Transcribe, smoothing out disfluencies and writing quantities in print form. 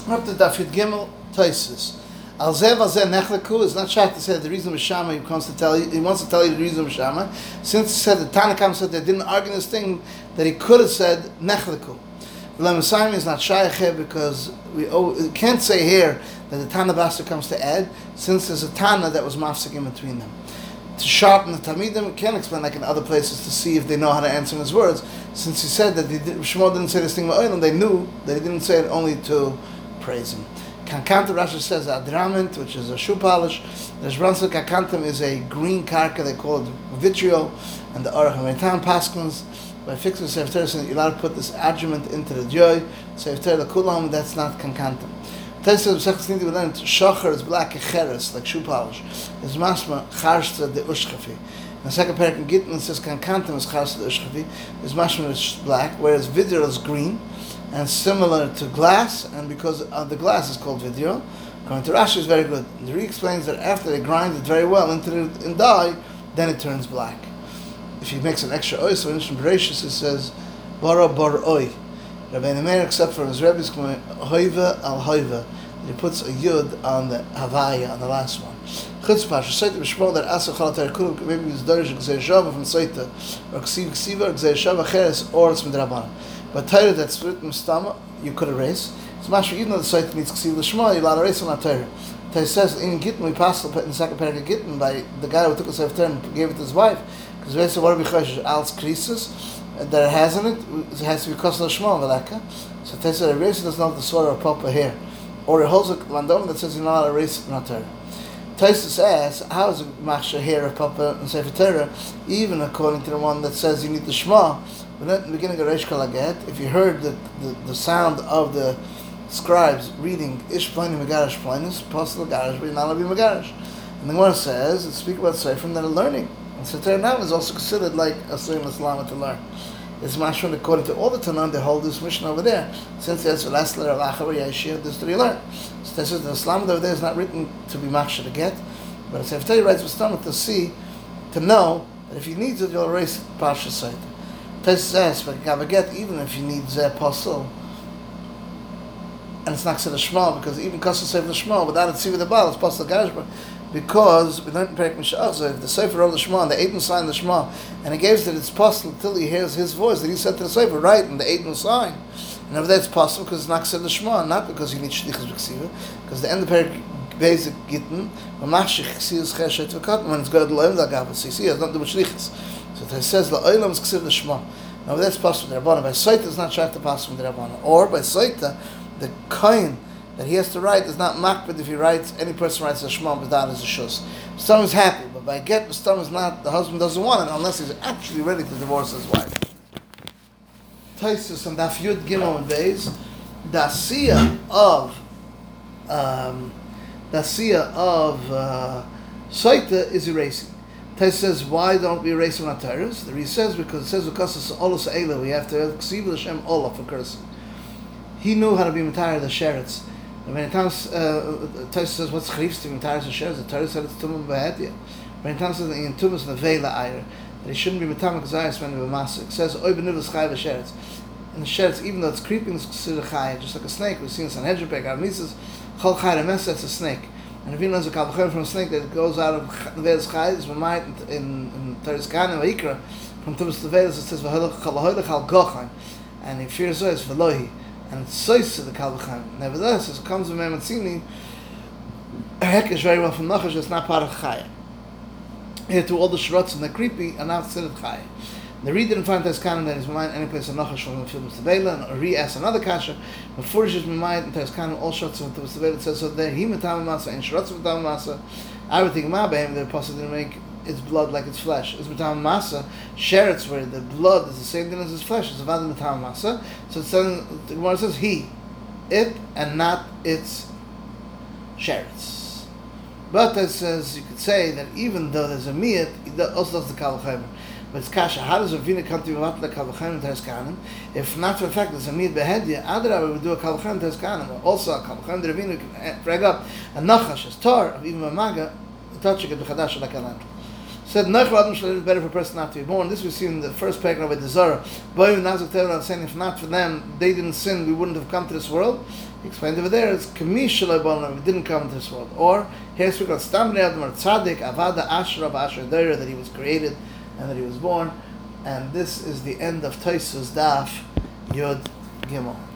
Up to Dafid Gimel Taisus. Alzev Nechleku is not shy to say that the reason of Shama he wants to tell you the reason of Shama. Since he said the Tanakam said they didn't argue this thing, that he could have said Nechleku. Lemesayim is not shy because we can't say here that the Tana Basta comes to add, since there's a Tana that was mafsik in between them. To sharpen the Talmidim, we can't explain like in other places to see if they know how to answer his words. Since he said that Shmuel didn't say this thing and they knew that he didn't say it only to praise him. Kankantam, Rashi says adramant, which is a shoe polish. There's Ransel Kankantam is a green karka, they call it vitriol, and the Aruch HaMeitam Paskins by fixing Sefer Torah, saying you're allowed to put this adjuvant into the joy. Sefer Torah Kulam, that's not Kankantam. Taisa B'Sechus Nidi we learned Shachar is black cheres, like shoe polish. It's masma charsta de ushchafi. In the second parak in Gittin it says Kankantam is charsta de ushchafi. It's masma is black, whereas vidro is green and similar to glass, and because the glass is called vidro. According to Rashi, is very good. The Re explains that after they grind it very well into in dye, then it turns black. If he makes an extra oil, so in Bereshis it says bara bar oy. Rabbeinu Meir, except for his Rebbe's hoiva al hoiva, he puts a yud on the havaya on the last one. Chutz pasha Saita b'shmol that asa chalatar kulu maybe it's dorish gzei shava from Saita or ksiva or gzei shava cheres or it's midrabana. But Torah that's written stama you could erase. It's mashma even though the Saita needs ksiva l'shma you're allowed to erase on that Torah. Torah says in Gittin we passed in the second paragraph of Gittin by the guy who took a Sefer Torah and gave it to his wife because they said what are we choshesh als krisis that it has in it has to be kosel shma velaka. So Torah said erase doesn't have the sword or papa here. Or it holds a landowner that says you're not allowed to erase not Torah. Taisus asks, how is a machsha here of Papa and Sefer Torah, even according to the one that says you need the Shema, but at the beginning of Reish Kalaget, if you heard the sound of the scribes reading Ish Plainim Megarish Plainis, Apostle Garish, but you're not allowed to be Megarish. And the Gemara says, it's speak about Sefer that are learning. And Sefer Torah now is also considered like a Surim Islam to learn. It's mashma according to all the Tanam, they hold this mission over there. Since there's the last letter of Achavar Yeshia, this is to learn. So this is the Islam over there is not written to be machsha to get, but it's Sefer Torah writes with stomach to see, to know that if he needs it, you'll erase Parsha Saita. Taisus says, but Gavaget, even if you need Zeh Apostle, and it's not said the Shema, because even Kosel Sefer the Shema, without it see with the Baal, it's Apostle Gashba, because we learned in Perek Mishach, if the Sefer wrote the Shema, and the Eitan signed the Shema, and he gives that it's possible until he hears his voice, that he said to the Sefer, right, and the Eitan sign. And over there it's possible because it's not said the Shema, not because he needs Shlichus B'Ksiva, because the end of Perek Basic Gittin, when it's good L'Olam D'Agavas, so you see, it has nothing to do with Shlichus. So it says, L'Olam is Ksiv the Shema. Now over there it's possible with the Rabbana. By Saita it's not shaykh to possible with the Rabbana. Or by Saita, the Kain that he has to write is not makbid if he writes, any person writes a Shema without as a shus. Stam is happy, but by get, Stam is not, the husband doesn't want it unless he's actually ready to divorce his wife. Taisus and Daf Yud Gimel and Beis, the Asiya of Saita is erasing. Taisus says, why don't we erase on our Torahs? The Re says, because it says, we have to Ksiv L'Shem Ola for cursing. He knew how to be Matayr the Sheretz. And many times, Taisus says, what's Chrifs to be Matayr the Sheretz? The Torah said it's Tumim B'Hedya. Many times says in Tumas Nevela Eir, that he shouldn't be Matayr Kazayas when he was It says, Oy B'Nivus Chai V'Sheretz. And the Sheretz, even though it's creeping, it's considered Chai, just like a snake. We've seen Sanhedrin, Armises, Chol Chai Remes, that's a snake. And if he knows a Kalvachem from a snake that goes out of Nevelas Chai, it's Mamait in Teres Kahanim, Vayikra, from Tumas Nevelas, it says, V'Holoch Al Gochaim. And he fears so, it's V'Lohi. And it's sois to the Kalvachem. Nevertheless, as it comes to Mematzini, Hek is very well from Nachash, it's not part of Chaya. Here to all the Shrots and the creepy are not considered Chaya. The Re didn't find Teres Kahanim that is Mamayit any place of Nachash from the film of Tebela, and Re asks another Kasha, but Furish is Mamayit and Teres Kahanim, all Shrots of the Tebela, it says so there, he Matam Masa, and Shrots of Matam Masa, I would think Mabahim, the Apostle didn't make its blood like its flesh. It's Matam Masa, Sheretz, where the blood is the same thing as its flesh, it's Avad Matam Masa, so it's saying, the Gemara says he, it, and not its Sheretz. But it says, you could say that even though there's a miyat, it also does the Kalvachem. But it's kasha. How does a vina come to Mavatla Kalvachem and Teres Kahanim? If not for the fact there's a miyat behedya, Adra we would do a Kalvachem and Teres Kahanim. Also a Kalvachem the Ravina can drag up a nachash, a tar of even a maga, a touch of the chadash like a land. Said Nechel Adam Shalom is better for a person not to be born. This we see in the first paragraph of the Zohar. Boy Nazuk Tevra saying if not for them, they didn't sin, we wouldn't have come to this world. He explained over there, it's Kami Shalom Bono, we didn't come to this world. Or here it's because Stam Adam or Tzadik Avada Ashra B'Ashra Deira, that he was created and that he was born. And this is the end of Taisus Daf Yod Gimel.